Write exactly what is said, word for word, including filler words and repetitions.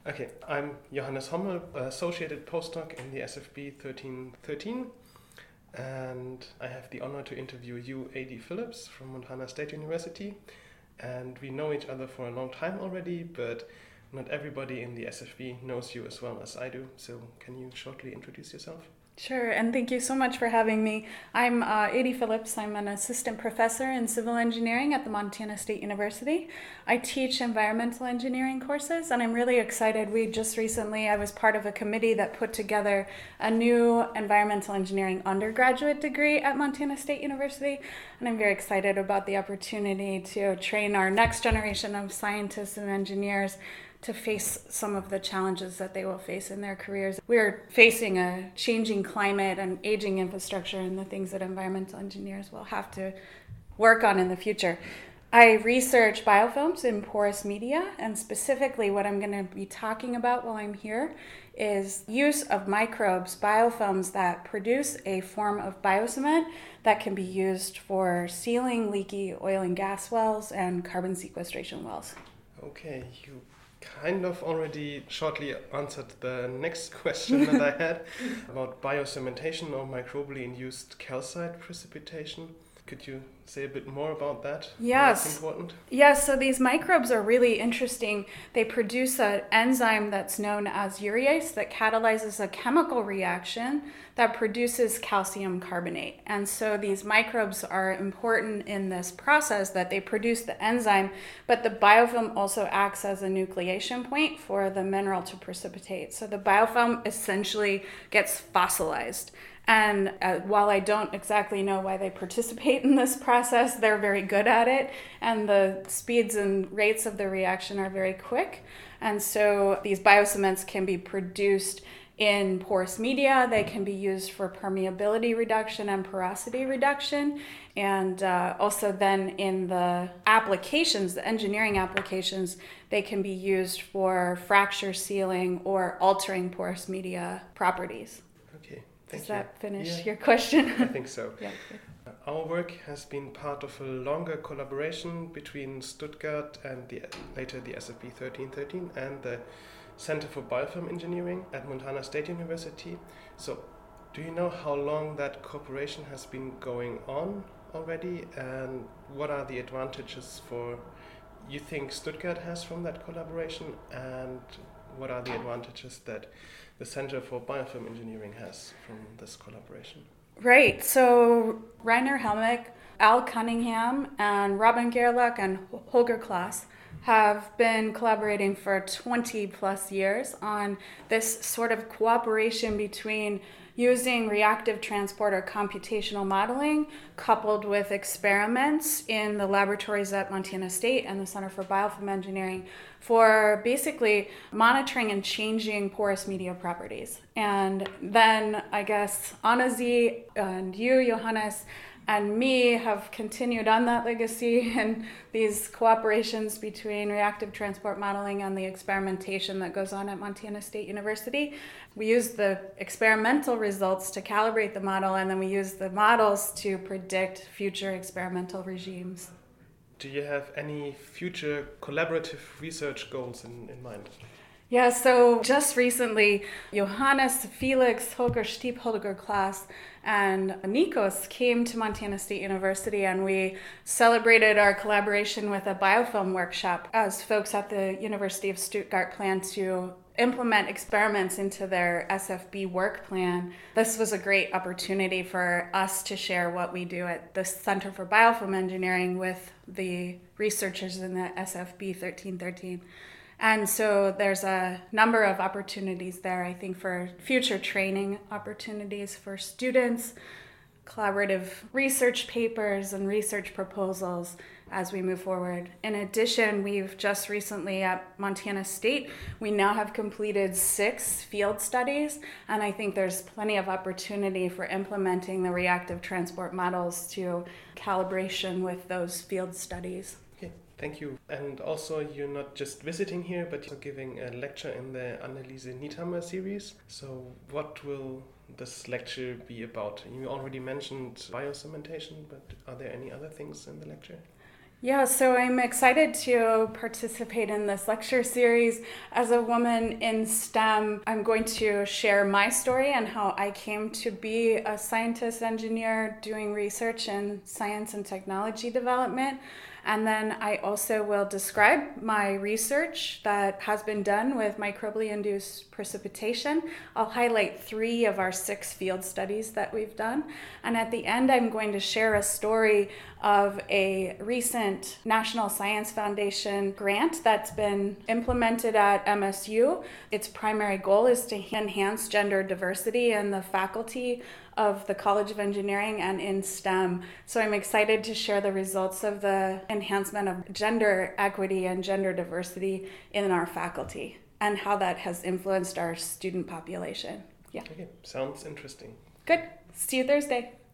Okay, I'm Johannes Hommel, Associated Postdoc in the S F B thirteen thirteen, and I have the honor to interview you, A D Phillips, from Montana State University. And we know each other for a long time already, but not everybody in the S F B knows you as well as I do. So can you shortly introduce yourself? Sure, and thank you so much for having me. I'm uh, A D Phillips. I'm an assistant professor in civil engineering at the Montana State University. I teach environmental engineering courses, and I'm really excited. We just recently, I was part of a committee that put together a new environmental engineering undergraduate degree at Montana State University, and I'm very excited about the opportunity to train our next generation of scientists and engineers to face some of the challenges that they will face in their careers. We're facing a changing climate and aging infrastructure and the things that environmental engineers will have to work on in the future. I research biofilms in porous media, and specifically what I'm going to be talking about while I'm here is use of microbes, biofilms that produce a form of biocement that can be used for sealing leaky oil and gas wells and carbon sequestration wells. Okay, you kind of already shortly answered the next question that I had about biocementation or microbially induced calcite precipitation. Could you say a bit more about that? Yes. That's important. Yes, so these microbes are really interesting. They produce an enzyme that's known as urease that catalyzes a chemical reaction that produces calcium carbonate. And so these microbes are important in this process that they produce the enzyme, but the biofilm also acts as a nucleation point for the mineral to precipitate. So the biofilm essentially gets fossilized. And uh, while I don't exactly know why they participate in this process, they're very good at it. And the speeds and rates of the reaction are very quick. And so these biocements can be produced in porous media. They can be used for permeability reduction and porosity reduction. And uh, also then in the applications, the engineering applications, they can be used for fracture sealing or altering porous media properties. Okay. Thank Does you. that finish yeah. your question? I think so. Yeah. Our work has been part of a longer collaboration between Stuttgart and the, later the S F B thirteen thirteen and the Center for Biofilm Engineering at Montana State University. So do you know how long that cooperation has been going on already, and what are the advantages for you think Stuttgart has from that collaboration, and what are the advantages that the Center for Biofilm Engineering has from this collaboration? Right. So Rainer Helmich, Al Cunningham, and Robin Gerlach and Holger Klaas have been collaborating for twenty plus years on this sort of cooperation between using reactive transport or computational modeling coupled with experiments in the laboratories at Montana State and the Center for Biofilm Engineering for basically monitoring and changing porous media properties. And then I guess Anna Z and you, Johannes, and me have continued on that legacy and these cooperations between reactive transport modeling and the experimentation that goes on at Montana State University. We use the experimental results to calibrate the model, and then we use the models to predict future experimental regimes. Do you have any future collaborative research goals in, in mind? Yeah, so just recently, Johannes, Felix, Holger Stiep, Holger Klaas, and Nikos came to Montana State University, and we celebrated our collaboration with a biofilm workshop as folks at the University of Stuttgart plan to implement experiments into their S F B work plan. This was a great opportunity for us to share what we do at the Center for Biofilm Engineering with the researchers in the S F B thirteen thirteen. And so there's a number of opportunities there, I think, for future training opportunities for students, collaborative research papers and research proposals as we move forward. In addition, we've just recently at Montana State, we now have completed six field studies, and I think there's plenty of opportunity for implementing the reactive transport models to calibration with those field studies. Thank you. And also, you're not just visiting here, but you're giving a lecture in the Anneliese Niethammer series. So what will this lecture be about? You already mentioned biocementation, but are there any other things in the lecture? Yeah, so I'm excited to participate in this lecture series. As a woman in STEM, I'm going to share my story and how I came to be a scientist engineer doing research in science and technology development. And then I also will describe my research that has been done with microbially induced precipitation. I'll highlight three of our six field studies that we've done. And at the end, I'm going to share a story of a recent National Science Foundation grant that's been implemented at M S U. Its primary goal is to enhance gender diversity in the faculty of the College of Engineering and in STEM. So I'm excited to share the results of the enhancement of gender equity and gender diversity in our faculty and how that has influenced our student population. Yeah. Okay, sounds interesting. Good. See you Thursday.